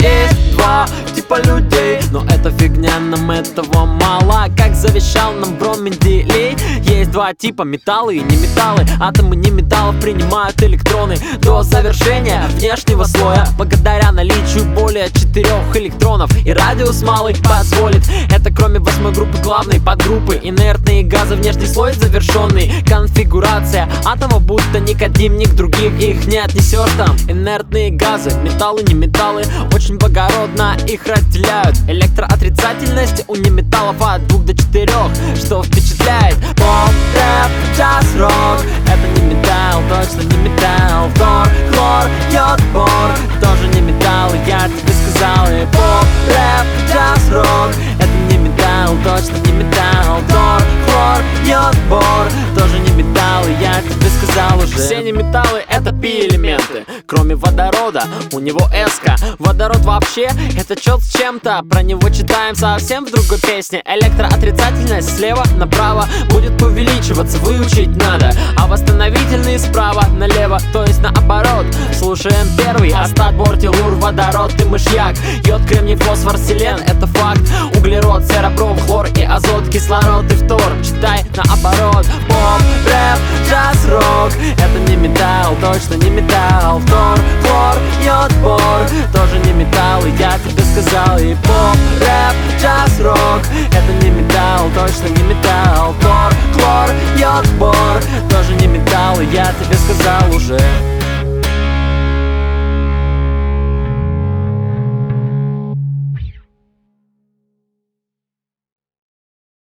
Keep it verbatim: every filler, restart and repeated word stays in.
Есть два типа людей, но это фигня, нам этого мало. Как завещал нам Брон Менделей, есть два типа: металлы и не металлы. Атомы не металлов принимают электроны до завершения внешнего слоя, благодаря наличию более четырех электронов. И радиус малый позволит это, кроме восьмой группы главной подгруппы. Инертные газы, внешний слой завершенный. Конфигурация атомов будто никодим, ни к другим их не отнесешь там. Инертные газы, металлы, не металлы, очень благородно их разделяют. Электроотрицательность у неметаллов от двух до четырех, что впечатляет. Поп, рэп, джаз, рок — это не металл, точно не металл. Фтор, хлор, йод, бор — тоже не металл, я тебе сказал. И поп, рэп, джаз, рок — это не металл, точно не металл. Фтор, хлор, йод, бор — тоже не металл, я тебе сказал уже. Все неметаллы — это пи-элементы, кроме водорода, у него эска. Водород вообще — это чёт с чем-то, про него читаем совсем в другой песне. Электроотрицательность слева направо будет увеличиваться, выучить надо, а восстановительный справа налево, то есть наоборот. Слушаем первый: астат, бор, телур, водород и мышьяк. Йод, кремний, фосфор, селен — это факт. Углерод, серебром, хлор и азот, кислород и фтор. Читай наоборот. Поп, рэп, джаз, рок — это не металл, точно не металл. Фтор, хлор, йод, бор — тоже не металл, я тебе сказал. И поп, рэп, джаз, рок — это не металл, точно не